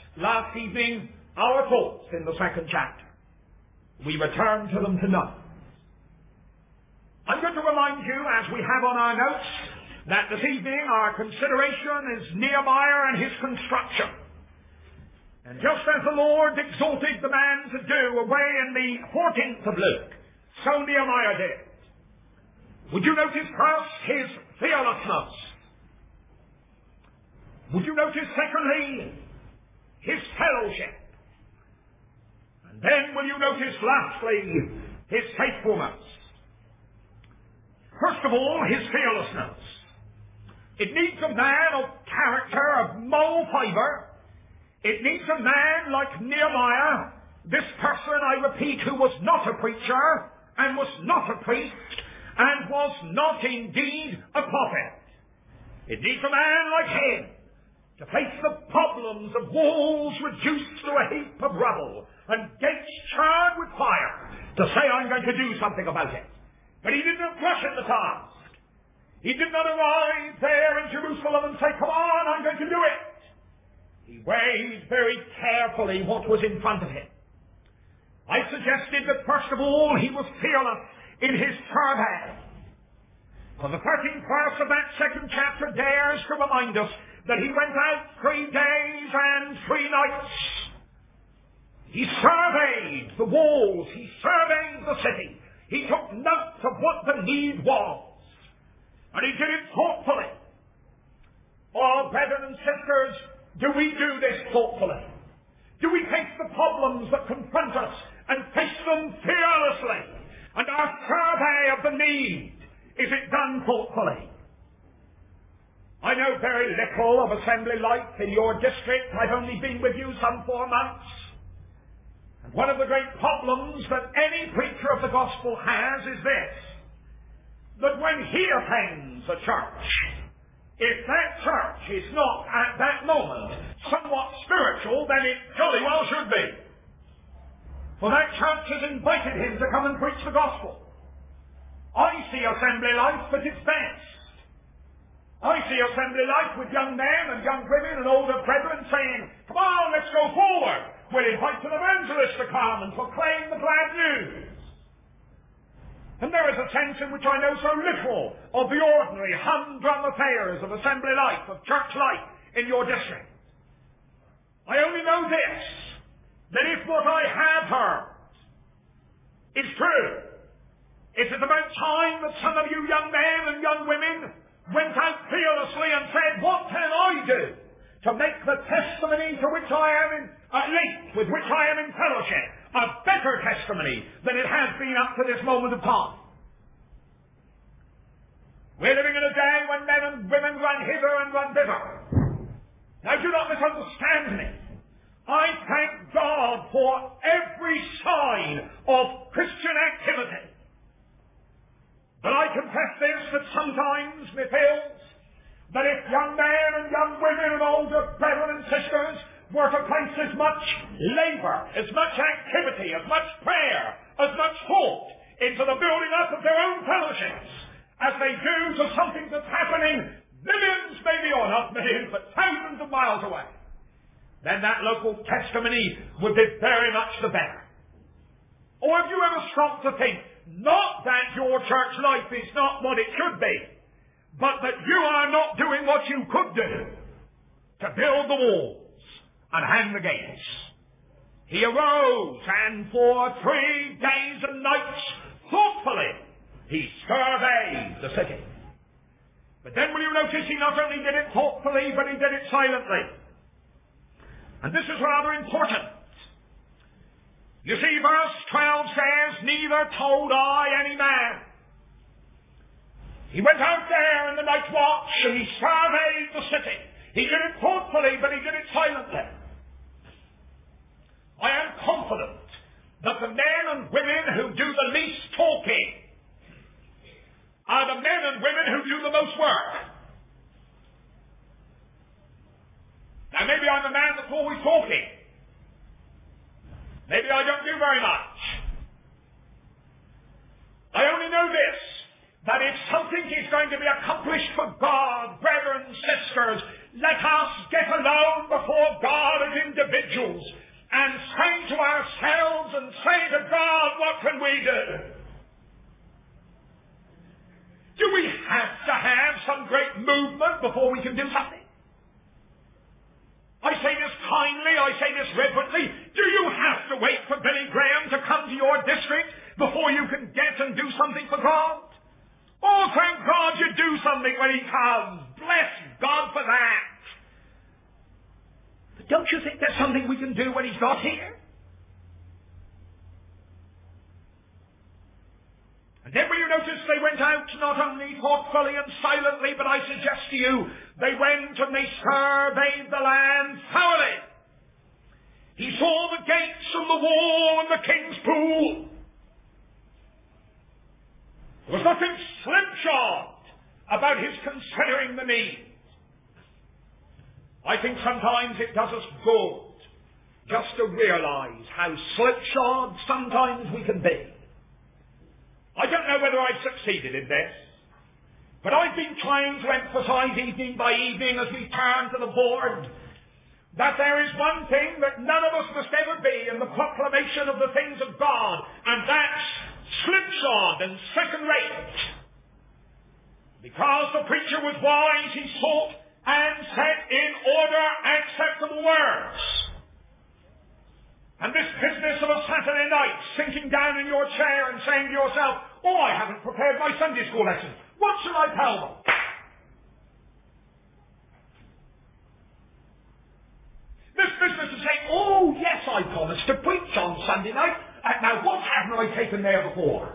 last evening our thoughts in the second chapter. We return to them tonight. I'm going to remind you, as we have on our notes, that this evening our consideration is Nehemiah and his construction. And just as the Lord exalted the man to do away in the 14th of Luke, so Nehemiah did. Would you notice first his fearlessness? Would you notice secondly his fellowship? And then will you notice lastly his faithfulness? First of all, his fearlessness. It needs a man of character, of moral fiber. It needs a man like Nehemiah, this person, I repeat, who was not a preacher and was not a priest and was not indeed a prophet. It needs a man like him to face the problems of walls reduced to a heap of rubble and gates charred with fire, to say, I'm going to do something about it. But he did not rush at the task. He did not arrive there in Jerusalem and say, come on, I'm going to do it. He weighed very carefully what was in front of him. I suggested that first of all he was fearless in his survey. For the 13th verse of that second chapter dares to remind us that he went out 3 days and 3 nights. He surveyed the walls. He surveyed the city. He took note of what the need was. And he did it thoughtfully. Oh, brethren and sisters, do we do this thoughtfully? Do we face the problems that confront us and face them fearlessly? And our survey of the need, is it done thoughtfully? I know very little of assembly life in your district. I've only been with you some 4 months. And one of the great problems that any preacher of the gospel has is this: that when he attends a church, if that church is not at that moment somewhat spiritual, then it jolly well should be. For that church has invited him to come and preach the gospel. I see assembly life at its best. I see assembly life with young men and young women and older brethren saying, come on, let's go forward. We'll invite an evangelist to come and proclaim the glad news. And there is a sense in which I know so little of the ordinary humdrum affairs of assembly life, of church life in your district. I only know this, that if what I have heard is true, it is about time that some of you young men and young women went out fearlessly and said, what can I do to make the testimony to which I am in, at least with which I am in fellowship, a better testimony than it has been up to this moment of time? We're living in a day when men and women run hither and run thither. Now do not misunderstand me. I thank God for every sign of Christian activity. But I confess this, that sometimes me feels that if young men and young women and older brethren and sisters were to place as much labor, as much activity, as much prayer, as much thought into the building up of their own fellowships as they do to something that's happening millions, maybe or not millions, but thousands of miles away, then that local testimony would be very much the better. Or have you ever stopped to think, not that your church life is not what it should be, but that you are not doing what you could do to build the walls and hang the gates? He arose, and for 3 days and nights, thoughtfully, he surveyed the city. But then will you notice he not only did it thoughtfully, but he did it silently. And this is rather important. You see, verse 12 says, neither told I any man. He went out there in the night watch and he surveyed the city. He did it thoughtfully, but he did it silently. I am confident that the men and women who do the least talking are the men and women who do the most work. Now maybe I'm a man that's always talking. Maybe I don't do very much. I only know this, that if something is going to be accomplished for God, brethren and sisters, let us get alone before God as individuals great movement before we can do something? I say this kindly, I say this reverently. Do you have to wait for Billy Graham to come to your district before you can get and do something for God? Oh, thank God you do something when he comes. Bless God for that. But don't you think there's something we can do when he's not here? And then will you notice they went out not only thoughtfully and silently, but I suggest to you, they went and they surveyed the land thoroughly. He saw the gates and the wall and the king's pool. There was nothing slipshod about his considering the need. I think sometimes it does us good just to realize how slipshod sometimes we can be. I don't know whether I've succeeded in this, but I've been trying to emphasize evening by evening as we turn to the board that there is one thing that none of us must ever be in the proclamation of the things of God, and that's slipshod and second-rate. Because the preacher was wise, he sought and set in order acceptable words. And this business of a Saturday night, sinking down in your chair and saying to yourself, oh, I haven't prepared my Sunday school lesson. What shall I tell them? This business of saying, oh, yes, I promised to preach on Sunday night. Now, what haven't I taken there before?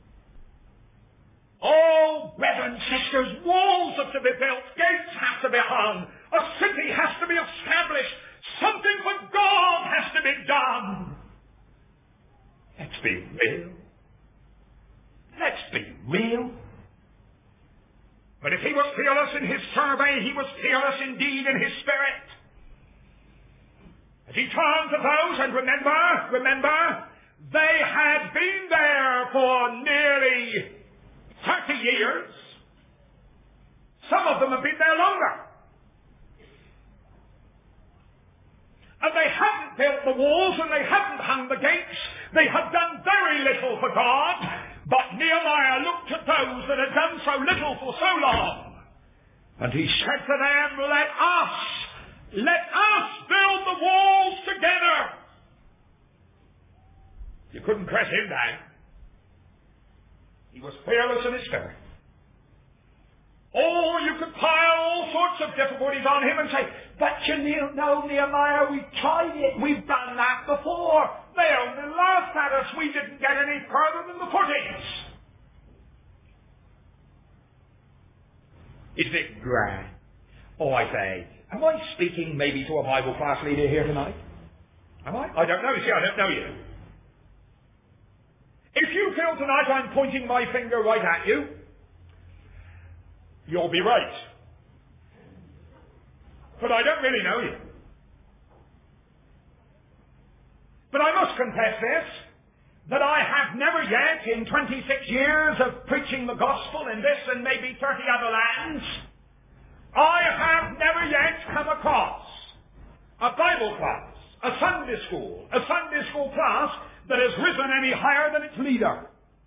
Oh, brethren, sisters, walls have to be built. Gates have to be hung. A city has to be established. Something for God has to be done. Let's be real. Let's be real. But if he was fearless in his survey, he was fearless indeed in his spirit. As he turned to those, and remember, they had been there for nearly 30 years. Some of them have been there longer. And they hadn't built the walls and they hadn't hung the gates. They had done very little for God. But Nehemiah looked at those that had done so little for so long. And he said to them, let us build the walls together. You couldn't press him down. He was fearless in his spirit. Oh, you could pile all sorts of difficulties on him and say, but you know, Nehemiah, we tried it. We've done that before. They only laughed at us. We didn't get any further than the footings. Isn't it grand? Oh, I say, am I speaking maybe to a Bible class leader here tonight? Am I? I don't know. See, I don't know you. If you feel tonight I'm pointing my finger right at you, you'll be right. But I don't really know you. But I must confess this, that I have never yet, in 26 years of preaching the gospel in this and maybe 30 other lands, I have never yet come across a Bible class, a Sunday school class that has risen any higher than its leader.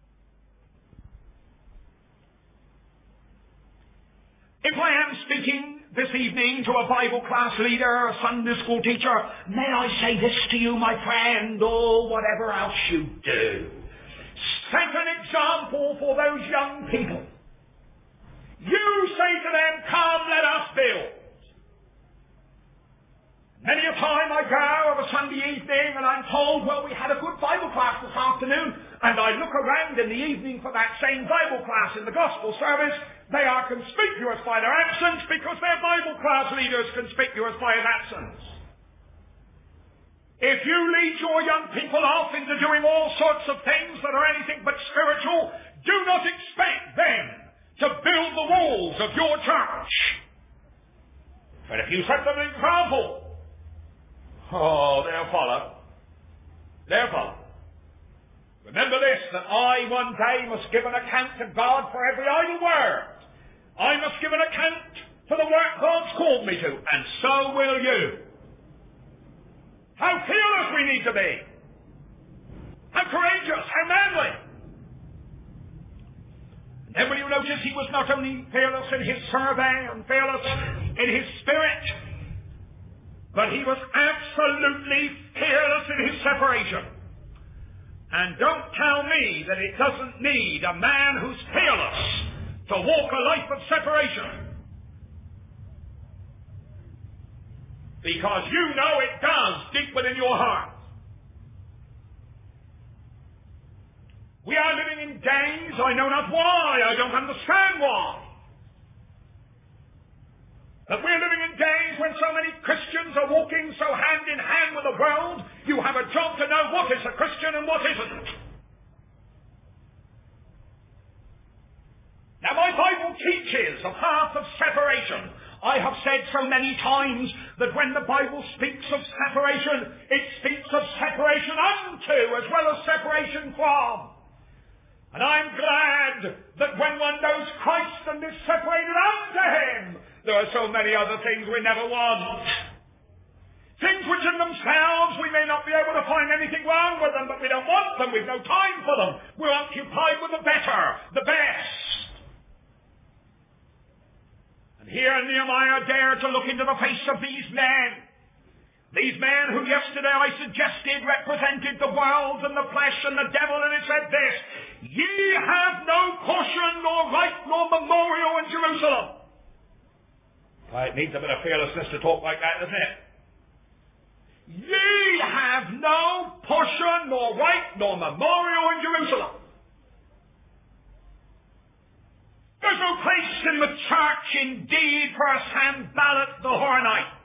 If I am speaking this evening to a Bible class leader, a Sunday school teacher, may I say this to you, my friend, or whatever else you do. Set an example for those young people. You say to them, come, let us build. Many a time I go of a Sunday evening and I'm told, well, we had a good Bible class this afternoon, and I look around in the evening for that same Bible class in the gospel service. They are conspicuous by their absence because their Bible class leader is conspicuous by his absence. If you lead your young people off into doing all sorts of things that are anything but spiritual, do not expect them to build the walls of your church. But if you set them an example, oh, they'll follow. They'll follow. Remember this, that I one day must give an account to God for every idle word. I must give an account for the work God's called me to, and so will you. How fearless we need to be. How courageous, how manly. And then will you notice he was not only fearless in his survey and fearless in his spirit, but he was absolutely fearless in his separation. And don't tell me that it doesn't need a man who's fearless to walk a life of separation. Because you know it does deep within your heart. We are living in days, I know not why, I don't understand why, that we're living in days when so many Christians are walking so hand in hand with the world, you have a job to know what is a Christian and what isn't. Now, my Bible teaches a path of separation. I have said so many times that when the Bible speaks of separation, it speaks of separation unto as well as separation from. And I'm glad that when one knows Christ and is separated unto Him, there are so many other things we never want. Things which in themselves we may not be able to find anything wrong with them, but we don't want them. We've no time for them. We're occupied with the better, the best. And here Nehemiah dared to look into the face of these men. These men who yesterday I suggested represented the world and the flesh and the devil, and it said this: Ye have no portion nor right nor memorial in Jerusalem. It needs a bit of fearlessness to talk like that, doesn't it? Ye have no portion nor right nor memorial in Jerusalem. There's no place in the church indeed for a Sanballat the Horonite.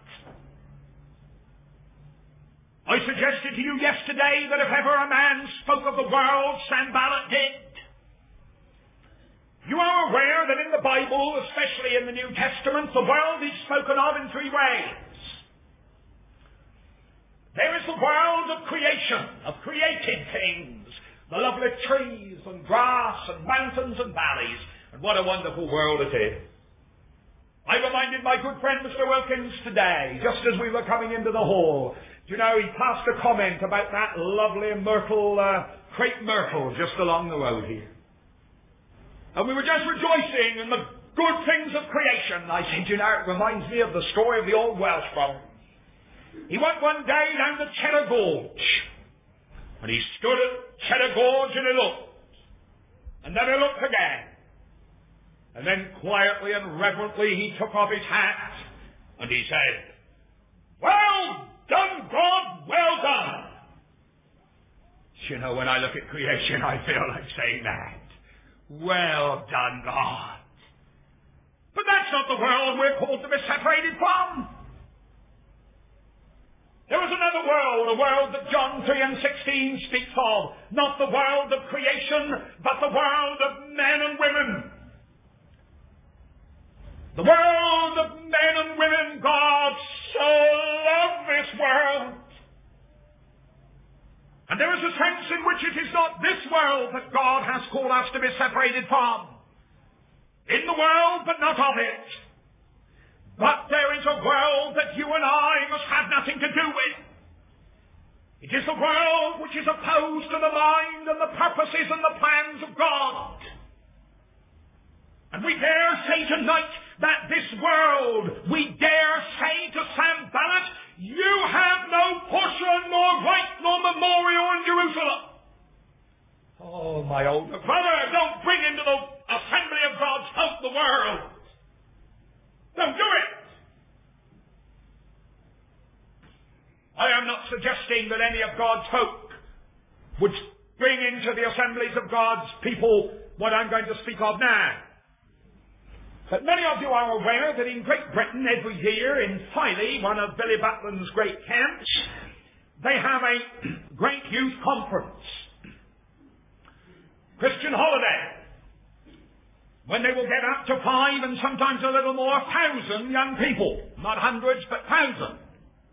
I suggested to you yesterday that if ever a man spoke of the world, Sanballat did. You are aware that in the Bible, especially in the New Testament, the world is spoken of in three ways. There is the world of creation, of created things, the lovely trees and grass and mountains and valleys, and what a wonderful world it is. I reminded my good friend Mr. Wilkins today, just as we were coming into the hall. You know, he passed a comment about that lovely myrtle, crepe myrtle just along the road here. And we were just rejoicing in the good things of creation. I said, you know, it reminds me of the story of the old Welsh fellow. He went one day down to Cheddar Gorge. And he stood at Cheddar Gorge and he looked. And then he looked again. And then quietly and reverently he took off his hat and he said, "Well done, God, well done." You know, when I look at creation, I feel like saying that. Well done, God. But that's not the world we're called to be separated from. There is another world, a world that John 3 and 16 speaks of. Not the world of creation, but the world of men and women. The world of men and women. God so loved this world. And there is a sense in which it is not this world that God has called us to be separated from. In the world, but not of it. But there is a world that you and I must have nothing to do with. It is a world which is opposed to the mind and the purposes and the plans of God. And we dare say tonight that this world, we dare say to Sanballat, you have no portion nor right nor memorial in Jerusalem. Oh, my older brother, don't bring into the assembly of God's folk the world. Don't do it. I am not suggesting that any of God's folk would bring into the assemblies of God's people what I'm going to speak of now. But many of you are aware that in Great Britain every year in Filey, one of Billy Batlin's great camps, they have a great youth conference. Christian holiday. When they will get up to 5 and sometimes a little more 1,000 young people. Not hundreds, but 1,000.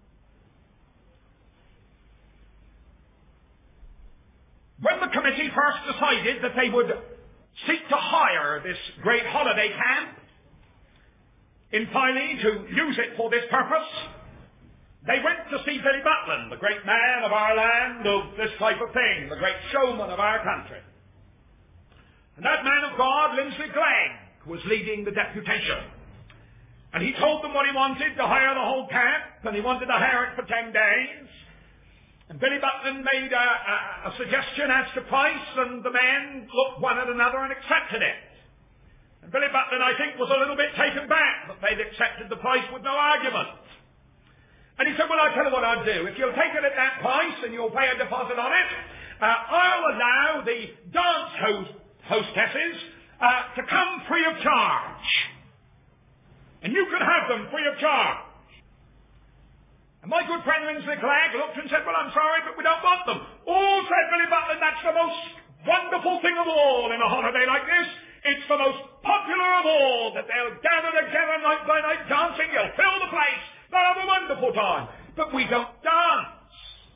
When the committee first decided that they would seek to hire this great holiday camp in Filey to use it for this purpose, they went to see Billy Batlin, the great man of our land, of this type of thing, the great showman of our country. And And that man of God, Lindsley Glegg, was leading the deputation. And he told them what he wanted, to hire the whole camp, and he wanted to hire it for 10 days. And Billy Buckland made a suggestion as to price, and the men looked one at another and accepted it. And Billy Buckland, I think, was a little bit taken back that they'd accepted the price with no argument. And he said, well, I'll tell you what I'll do. If you'll take it at that price and you'll pay a deposit on it, I'll allow the dance hostesses to come free of charge. And you can have them free of charge. And my good friend Lindsley Glegg looked and said, well, I'm sorry, but we don't want them. Oh, said Billy Buckland, that's the most wonderful thing of all in a holiday like this. It's the most popular of all, that they'll gather together night by night dancing. You'll fill the place. They'll have a wonderful time. But we don't dance.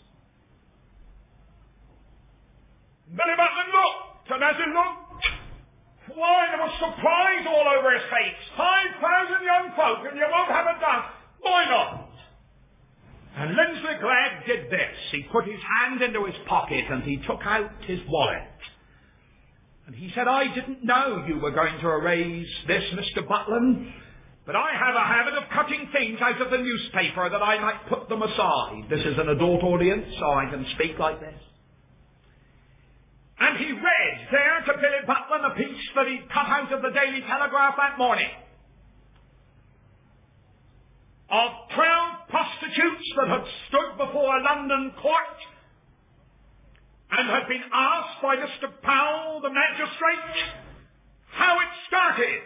Billy Buckland looked, and as he looked, why, there was surprise all over his face. 5,000 young folk, and you won't have a dance. Why not? And Lindsley Glegg did this. He put his hand into his pocket, and he took out his wallet. And he said, I didn't know you were going to erase this, Mr. Buckland, but I have a habit of cutting things out of the newspaper that I might put them aside. This is an adult audience, so I can speak like this. And he read there to Billy Buckland a piece that he'd cut out of the Daily Telegraph that morning of 12 prostitutes that had stood before a London court and had been asked by Mr. Powell, the magistrate, how it started.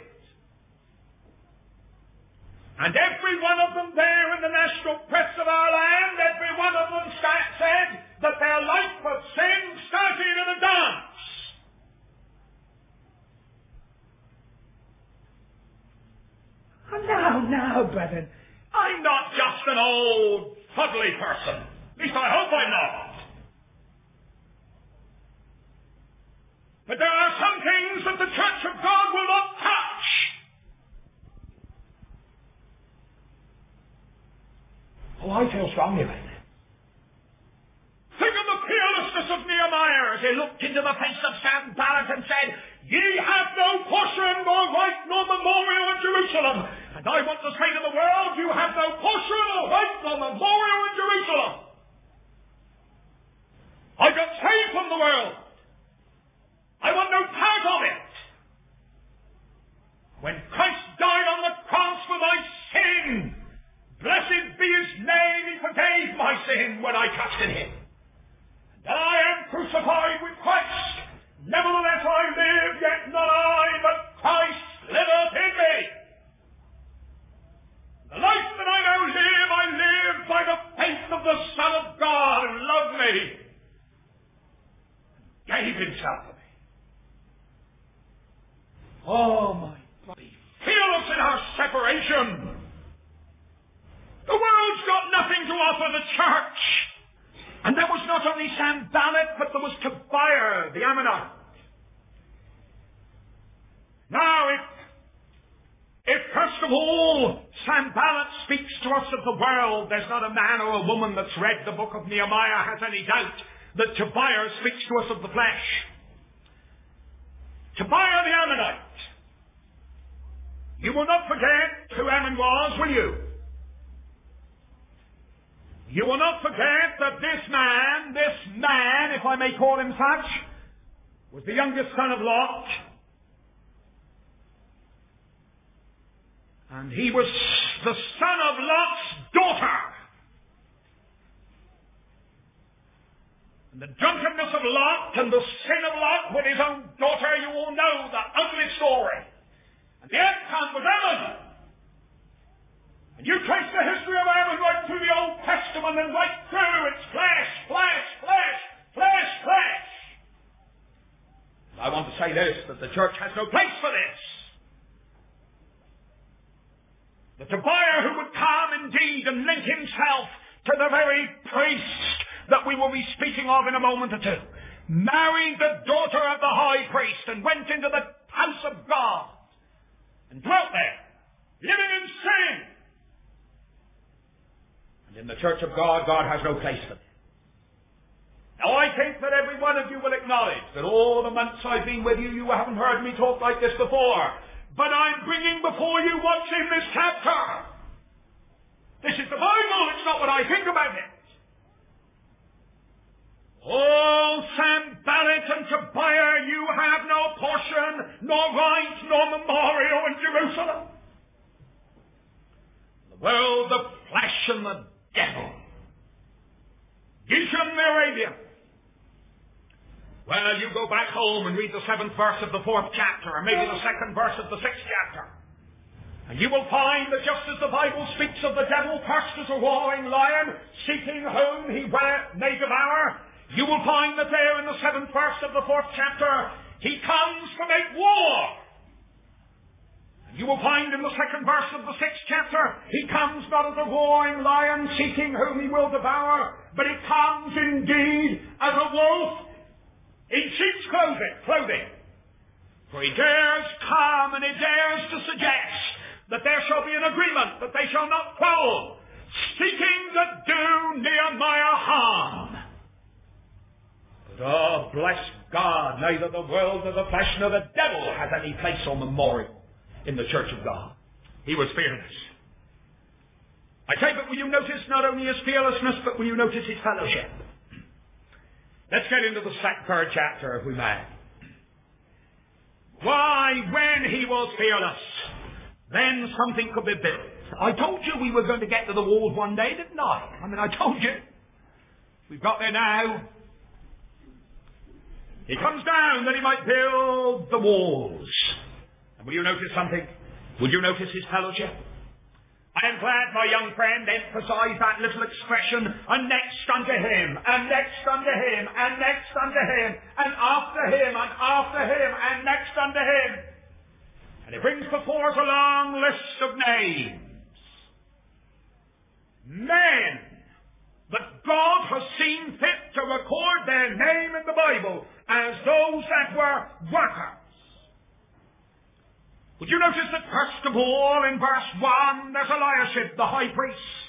And every one of them there in the national press of our land, every one of them said that their life of sin started in a dance. And now, brethren, I'm not just an old, fuddly person. At least I hope I'm not. But there are some things that the Church of God will not touch. Oh, I feel strongly about that. Think of the fearlessness of Nehemiah as he looked into the face of Sanballat and said, ye have no portion nor right nor memorial in Jerusalem. And I want to say to the world, you have no portion nor right nor memorial in Jerusalem. I got saved from the world. I want no part of it. When Christ died on the cross for my sin, blessed be his name, he forgave my sin when I trusted him. And I am crucified with Christ. Nevertheless I live, yet not I, but Christ liveth in me. The life that I now live, I live by the faith of the Son of God who loved me and gave himself for me. Oh, my God. Be fearless in our separation. The world's got nothing to offer the church. And there was not only Sanballat, but there was Tobiah, the Ammonite. Now, if first of all, Sanballat speaks to us of the world, there's not a man or a woman that's read the book of Nehemiah has any doubt that Tobiah speaks to us of the flesh. Tobiah the Ammonite. You will not forget who Ammon was, will you? You will not forget that this man, if I may call him such, was the youngest son of Lot. And he was the son of Lot's daughter. And the drunkenness of Lot and the sin of Lot with his own daughter, you all know the ugly story. And the outcome was Ammon. And you trace the history of Ammon right through the Old Testament and right through. It's flesh, flesh, flesh, flesh, flesh. I want to say this, that the church has no place for this. The Tobiah who would come indeed and link himself to the very priest that we will be speaking of in a moment or two, married the daughter of the high priest and went into the house of God and dwelt there, living in sin. And in the church of God, God has no place for them. Now I I think that every one of you will acknowledge that all the months I've been with you, you haven't heard me talk like this before. But I'm bringing before you what's in this chapter. This is the Bible. It's not what I think about it. Oh, Sanballat and Tobiah, you have no portion, nor right, nor memorial in Jerusalem. The world, the flesh, and the devil. Geshem the Arabian. Well, you go back home and read the 7th verse of the 4th chapter, or maybe the 2nd verse of the 6th chapter. And you will find that just as the Bible speaks of the devil cursed as a roaring lion, seeking whom he may devour, you will find that there in the 7th verse of the 4th chapter, he comes to make war. And you will find in the 2nd verse of the 6th chapter, he comes not as a roaring lion seeking whom he will devour, but he comes indeed as a wolf in sheep's clothing. For he dares come and he dares to suggest that there shall be an agreement, that they shall not quarrel, seeking to do Nehemiah harm. But oh, bless God, neither the world nor the flesh nor the devil has any place or memorial in the church of God. He was fearless. I say, but will you notice not only his fearlessness, but will you notice his fellowship? Let's get into the 3rd chapter, if we may. Why, when he was fearless, then something could be built. I told you we were going to get to the walls one day, didn't I? I told you. We've got there now. He comes down that he might build the walls. And will you notice something? Will you notice his fellowship? I am glad my young friend emphasized that little expression, and next unto him, and next unto him, and next unto him, and after him, and after him, and next unto him. And he brings before us a long list of names. Men that God has seen fit to record their name in the Bible as those that were workers. Would you notice that first of all in verse 1 there's Eliashib, the high priest.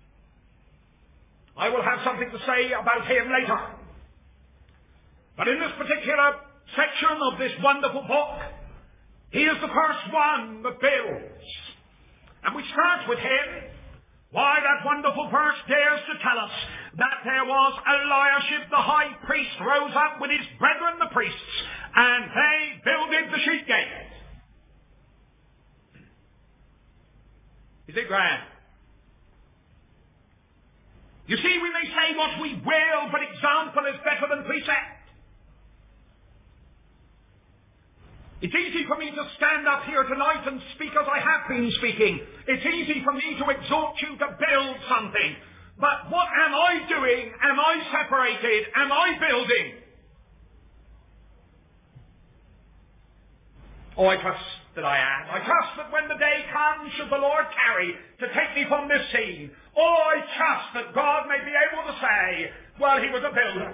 I will have something to say about him later. But in this particular section of this wonderful book, he is the first one that builds. And we start with him. Why, that wonderful verse dares to tell us that there was Eliashib, the high priest, rose up with his brethren the priests, and they builded the sheep gate. Is it grand? You see, we may say what we will, but example is better than precept. It's easy for me to stand up here tonight and speak as I have been speaking. It's easy for me to exhort you to build something. But what am I doing? Am I separated? Am I building? Oh, I trust that I am. I trust that when the day comes, should the Lord tarry to take me from this scene, oh, I trust that God may be able to say, well, he was a builder.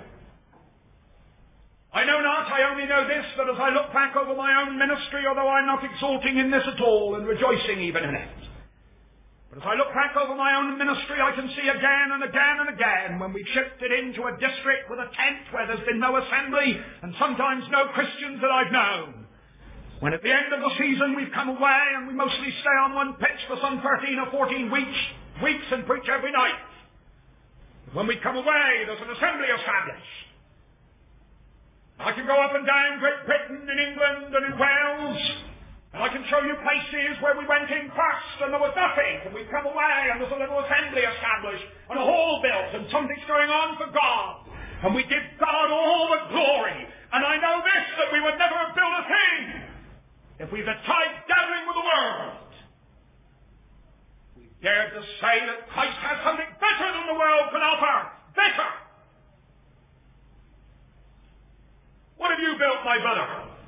I know not, I only know this, that as I look back over my own ministry, although I'm not exulting in this at all and rejoicing even in it, but as I look back over my own ministry, I can see again and again and again when we've shifted into a district with a tent where there's been no assembly and sometimes no Christians that I've known. When at the end of the season we've come away and we mostly stay on one pitch for some 13 or 14 weeks and preach every night. When we come away, there's an assembly established. I can go up and down Great Britain, in England and in Wales, and I can show you places where we went in first and there was nothing, and we've come away and there's a little assembly established and a hall built and something's going on for God. And we give God all the glory. And I know this, that we would never have built a thing if we've a tight gathering with the world. We dare to say that Christ has something better than the world can offer. Better! What have you built, my brother?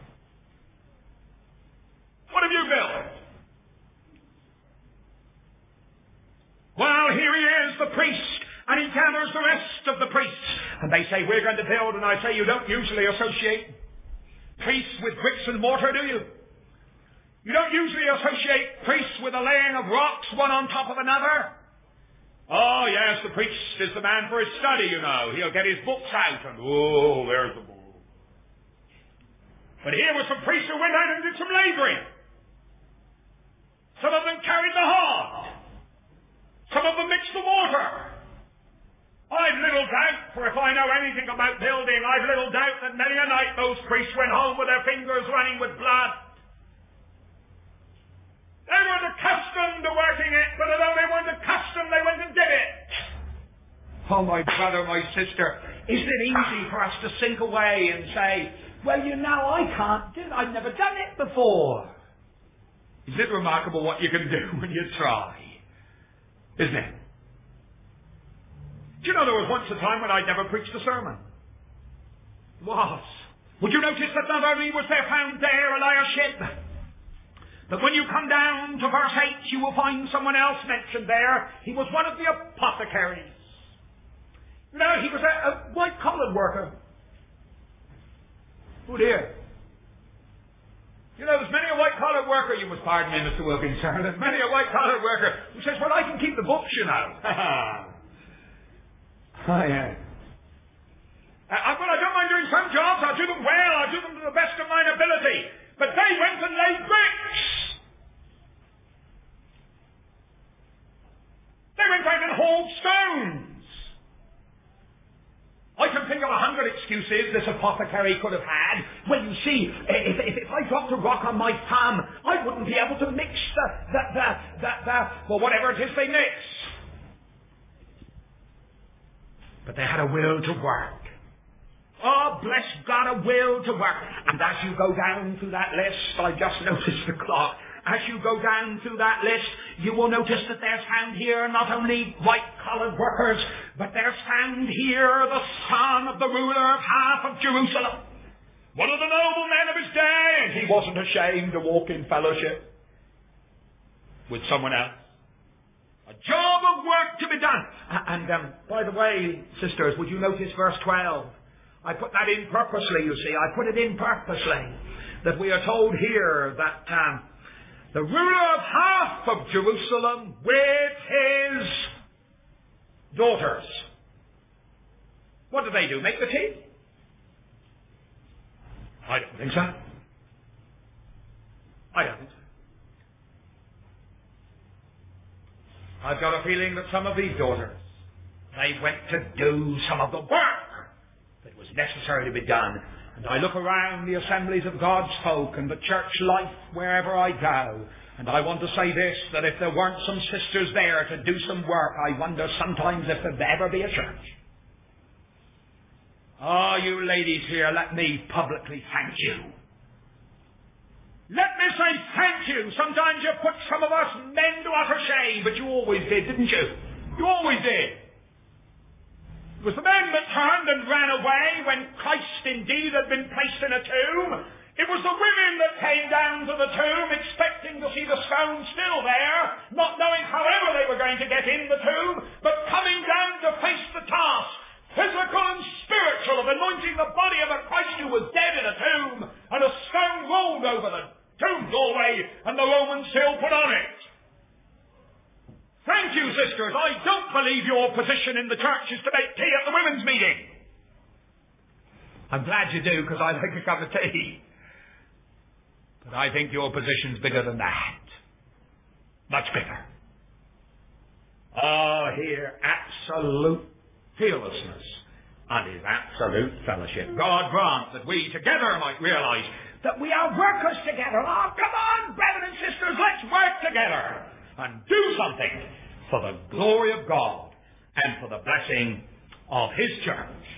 What have you built? Well, here he is, the priest, and he gathers the rest of the priests. And they say, we're going to build, and I say, you don't usually associate priests with bricks and mortar, do you? You don't usually associate priests with the laying of rocks one on top of another. Oh, yes, the priest is the man for his study, you know. He'll get his books out and, oh, there's the book. But here were some priests who went out and did some labouring. Some of them carried the hod. Some of them mixed the water. I've little doubt, for if I know anything about building, I've little doubt that many a night those priests went home with their fingers running with blood. They weren't accustomed to working it, but although they weren't accustomed, they went and did it. Oh, my brother, my sister, isn't it easy for us to sink away and say, well, you know, I can't do it. I've never done it before. Isn't it remarkable what you can do when you try? Isn't it? Do you know there was once a time when I'd never preached a sermon? Was. Would you notice that not only was there found there Eliashib, but when you come down to verse 8, you will find someone else mentioned there. He was one of the apothecaries. You know, he was a white-collared worker. Oh dear. You know, there's many a white-collared worker, you must pardon me, Mr. Wilkinson, there's many a white-collared worker who says, well, I can keep the books, you know. Oh, yeah. Well, I don't mind doing some jobs. I'll do them well. I'll do them to the best of mine ability. But they went and laid bricks. They went out and hauled stones. I can think of 100 excuses this apothecary could have had. Well, you see, if I dropped a rock on my thumb, I wouldn't be able to mix well, whatever it is they mix. But they had a will to work. Oh, bless God, a will to work. And as you go down through that list, I just noticed the clock. As you go down through that list, you will notice that there's found here not only white-collared workers, but there's found here the son of the ruler of half of Jerusalem. One of the noble men of his day, and he wasn't ashamed to walk in fellowship with someone else. A job of work to be done. And by the way, sisters, would you notice verse 12? I put that in purposely, you see. I put it in purposely. That we are told here that the ruler of half of Jerusalem with his daughters. What do they do? Make the tea? I don't think so. I don't think so. I've got a feeling that some of these daughters, they went to do some of the work that was necessary to be done. And I look around the assemblies of God's folk and the church life wherever I go, and I want to say this, that if there weren't some sisters there to do some work, I wonder sometimes if there'd ever be a church. Oh, you ladies here, let me publicly thank you. Let me say thank you. Sometimes you put some of us men to utter shame, but you always did, didn't you? You always did. It was the men that turned and ran away when Christ indeed had been placed in a tomb. It was the women that came down to the tomb expecting to see the stone still there, not knowing however they were going to get in the tomb, but coming down to face the task, physical and spiritual, of anointing the body of a Christ who was dead in a tomb, and a stone rolled over the tomb doorway, and the Roman seal put on it. Thank you, sisters. I don't believe your position in the church is to make tea at the women's meeting. I'm glad you do, because I like a cup of tea. But I think your position's bigger than that. Much bigger. Oh, here, absolute fearlessness and his absolute fellowship. God grant that we together might realize that we are workers together. Oh, come on, brethren and sisters, let's work together and do something for the glory of God and for the blessing of his church.